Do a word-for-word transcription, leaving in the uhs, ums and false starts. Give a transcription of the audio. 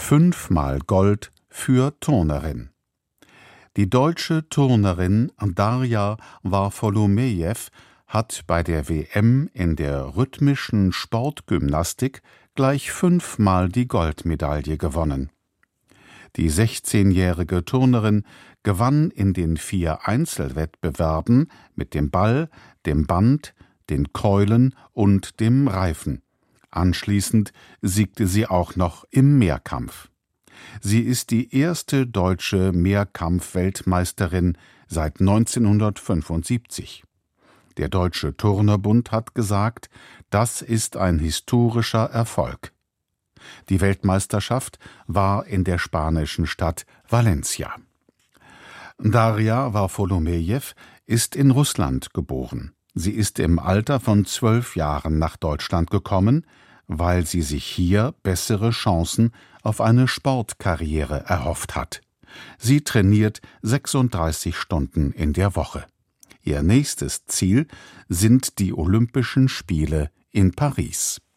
Fünfmal Gold für Turnerin. Die deutsche Turnerin Darja Warfolomejew hat bei der W M in der rhythmischen Sportgymnastik gleich fünfmal die Goldmedaille gewonnen. Die sechzehnjährige Turnerin gewann in den vier Einzelwettbewerben mit dem Ball, dem Band, den Keulen und dem Reifen. Anschließend siegte sie auch noch im Mehrkampf. Sie ist die erste deutsche Mehrkampf-Weltmeisterin seit neunzehnhundertfünfundsiebzig. Der Deutsche Turnerbund hat gesagt, das ist ein historischer Erfolg. Die Weltmeisterschaft war in der spanischen Stadt Valencia. Darja Warfolomejew ist in Russland geboren. Sie ist im Alter von zwölf Jahren nach Deutschland gekommen, weil sie sich hier bessere Chancen auf eine Sportkarriere erhofft hat. Sie trainiert sechsunddreißig Stunden in der Woche. Ihr nächstes Ziel sind die Olympischen Spiele in Paris.